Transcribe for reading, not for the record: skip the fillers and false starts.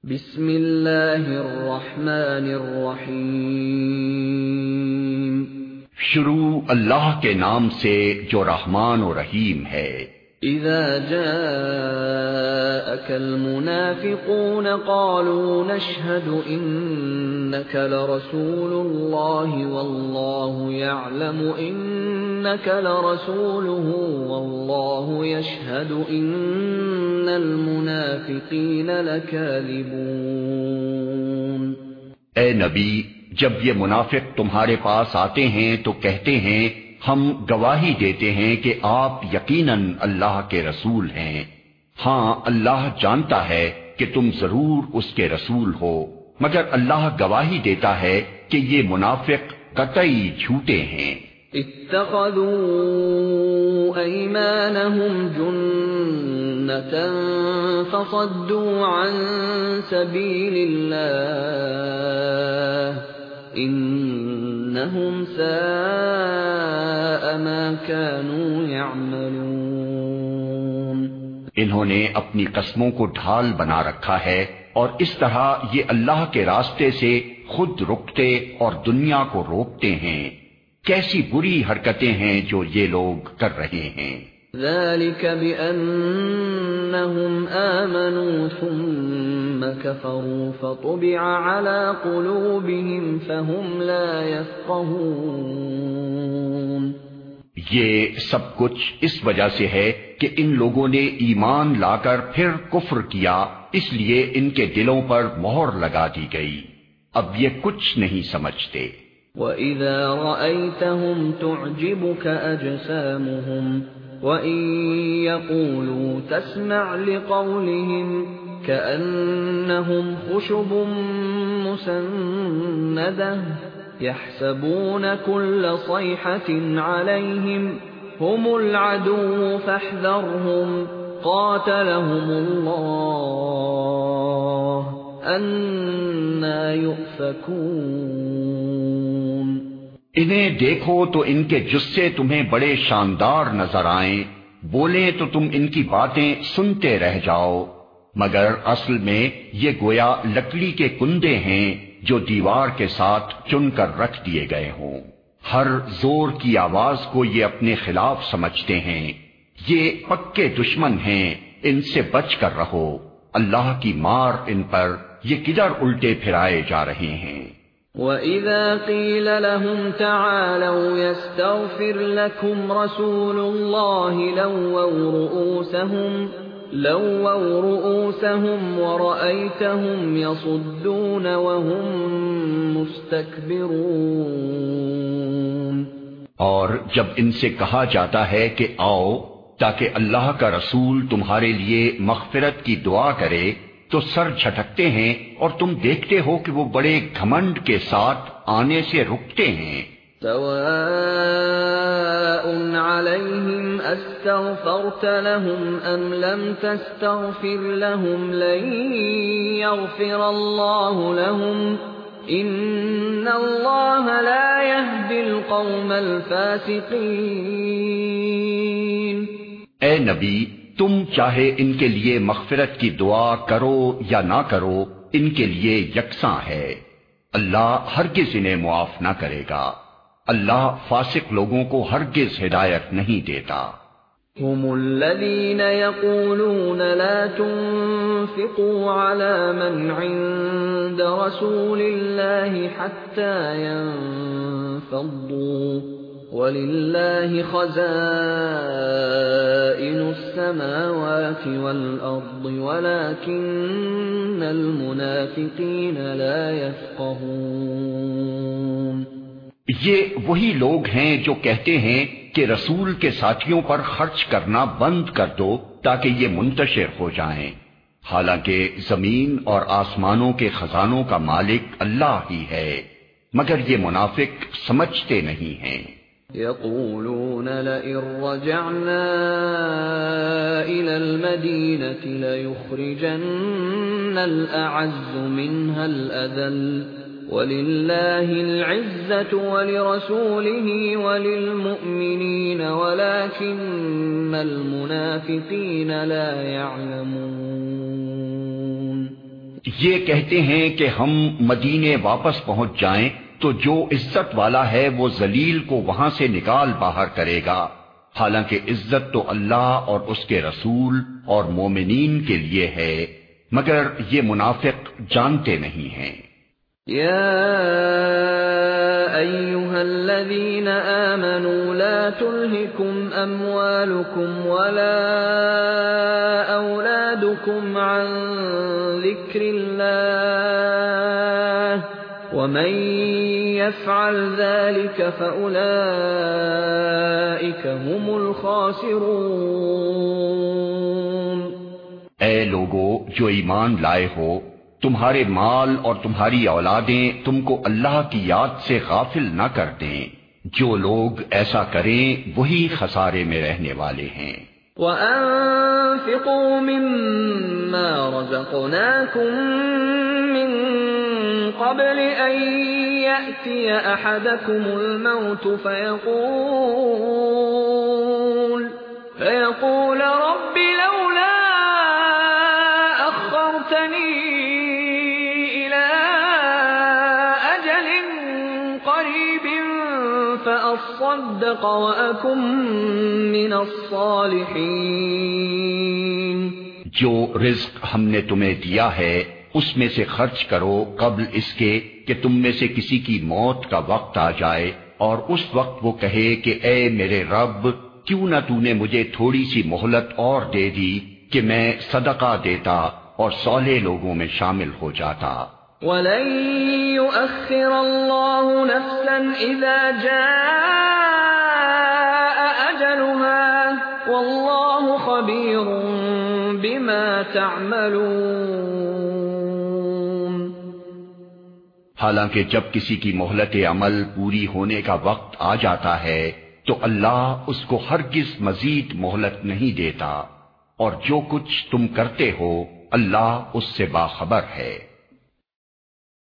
بسم اللہ الرحمن الرحیم شروع اللہ کے نام سے جو رحمان و رحیم ہے۔ اذا جاءك المنافقون قالوا نشهد انك لرسول الله والله يعلم انك لرسوله والله يشهد ان المنافقين لكاذبون۔ اے نبی، جب یہ منافق تمہارے پاس آتے ہیں تو کہتے ہیں ہم گواہی دیتے ہیں کہ آپ یقیناً اللہ کے رسول ہیں، ہاں اللہ جانتا ہے کہ تم ضرور اس کے رسول ہو، مگر اللہ گواہی دیتا ہے کہ یہ منافق قطعی جھوٹے ہیں۔ اتخذوا ایمانہم جنة فصدوا عن سبیل اللہ انہم ساء ما كانوا يعملون۔ انہوں نے اپنی قسموں کو ڈھال بنا رکھا ہے اور اس طرح یہ اللہ کے راستے سے خود رکتے اور دنیا کو روکتے ہیں۔ کیسی بری حرکتیں ہیں جو یہ لوگ کر رہے ہیں۔ ذلك بأنهم آمنوا ثم كفروا فطبع على قلوبهم فهم لا يفقهون۔ یہ سب کچھ اس وجہ سے ہے کہ ان لوگوں نے ایمان لا کر پھر کفر کیا، اس لیے ان کے دلوں پر مہر لگا دی گئی، اب یہ کچھ نہیں سمجھتے۔ وَإِذَا رَأَيْتَهُمْ تُعْجِبُكَ أَجْسَامُهُمْ وَإِن يَقُولُوا تَسْمَعْ لِقَوْلِهِمْ كَأَنَّهُمْ خُشُبٌ مُّسَنَّدَةٌ يَحْسَبُونَ كُلَّ صَيْحَةٍ عَلَيْهِمْ هُمُ الْعَدُوُّ فَاحْذَرْهُمْ قَاتَلَهُمُ اللَّهُ أَنَّىٰ يُؤْفَكُونَ۔ انہیں دیکھو تو ان کے جثے تمہیں بڑے شاندار نظر آئیں، بولیں تو تم ان کی باتیں سنتے رہ جاؤ، مگر اصل میں یہ گویا لکڑی کے کندے ہیں جو دیوار کے ساتھ چن کر رکھ دیے گئے ہوں۔ ہر زور کی آواز کو یہ اپنے خلاف سمجھتے ہیں، یہ پکے دشمن ہیں، ان سے بچ کر رہو، اللہ کی مار ان پر، یہ کدھر الٹے پھرائے جا رہے ہیں۔ وَإِذَا قِيلَ لَهُمْ تَعَالَوْا يَسْتَغْفِرْ لَكُمْ رَسُولُ اللَّهِ لَوَّوْا رُؤُوسَهُمْ وَرَأَيْتَهُمْ يَصُدُّونَ وَهُمْ مُسْتَكْبِرُونَ۔ اور جب ان سے کہا جاتا ہے کہ آؤ تاکہ اللہ کا رسول تمہارے لیے مغفرت کی دعا کرے تو سر جھٹکتے ہیں اور تم دیکھتے ہو کہ وہ بڑے گھمنڈ کے ساتھ آنے سے رکتے ہیں۔ سواء علیہم استغفرت لهم ام لم تستغفر لهم لن یغفر اللہ لهم ان اللہ لا يهدی القوم الفاسقین۔ اے نبی، تم چاہے ان کے لیے مغفرت کی دعا کرو یا نہ کرو، ان کے لیے یکساں ہے، اللہ ہرگز انہیں معاف نہ کرے گا، اللہ فاسق لوگوں کو ہرگز ہدایت نہیں دیتا۔ هم الذين يقولون لا تنفقوا على من عند رسول الله حتى ينفضوا وَلِلَّهِ خَزَائِنُ السَّمَاوَاتِ وَالْأَرْضِ وَلَكِنَّ الْمُنَافِقِينَ لَا يَفْقَهُونَ۔ یہ وہی لوگ ہیں جو کہتے ہیں کہ رسول کے ساتھیوں پر خرچ کرنا بند کر دو تاکہ یہ منتشر ہو جائیں، حالانکہ زمین اور آسمانوں کے خزانوں کا مالک اللہ ہی ہے، مگر یہ منافق سمجھتے نہیں ہیں۔ يقولون لئن رجعنا إلى المدينة ليخرجن الأعز منها الأذل ولله العزة ولرسوله وللمؤمنين ولكن المنافقين لا يعلمون۔ یہ کہتے ہیں کہ ہم مدینے واپس پہنچ جائیں تو جو عزت والا ہے وہ ذلیل کو وہاں سے نکال باہر کرے گا، حالانکہ عزت تو اللہ اور اس کے رسول اور مومنین کے لیے ہے، مگر یہ منافق جانتے نہیں ہیں۔ يا أيها الذين آمنوا لا تلهكم أموالكم ولا أولادكم عن ذكر الله ومن يفعل ذلك فأولئك هم الخاسرون۔ اے لوگو جو ایمان لائے ہو، تمہارے مال اور تمہاری اولادیں تم کو اللہ کی یاد سے غافل نہ کر دیں، جو لوگ ایسا کریں وہی خسارے میں رہنے والے ہیں۔ وَأَنفِقُوا مِمَّا رَزَقْنَاكُم مِّن قَبْلِ أَن يَأْتِيَ أَحَدَكُمُ الْمَوْتُ فيقول رَبِّ لَوْلَا أَخَّرْتَنِي إِلَىٰ أَجَلٍ قَرِيبٍ فَأَصَّدَّقَ وَأَكُن مِّنَ الصَّالِحِينَ۔ جو رزق ہم نے تمہیں دیا ہے اس میں سے خرچ کرو قبل اس کے کہ تم میں سے کسی کی موت کا وقت آ جائے، اور اس وقت وہ کہے کہ اے میرے رب، کیوں نہ تو نے مجھے تھوڑی سی مہلت اور دے دی کہ میں صدقہ دیتا اور صالح لوگوں میں شامل ہو جاتا۔ وَلَن يُؤَخِّرَ اللَّهُ نَفْسًا إِذَا جَاءَ أَجَلُهَا وَاللَّهُ خَبِيرٌ بِمَا تَعْمَلُونَ۔ حالانکہ جب کسی کی مہلت عمل پوری ہونے کا وقت آ جاتا ہے تو اللہ اس کو ہرگز مزید مہلت نہیں دیتا، اور جو کچھ تم کرتے ہو اللہ اس سے باخبر ہے۔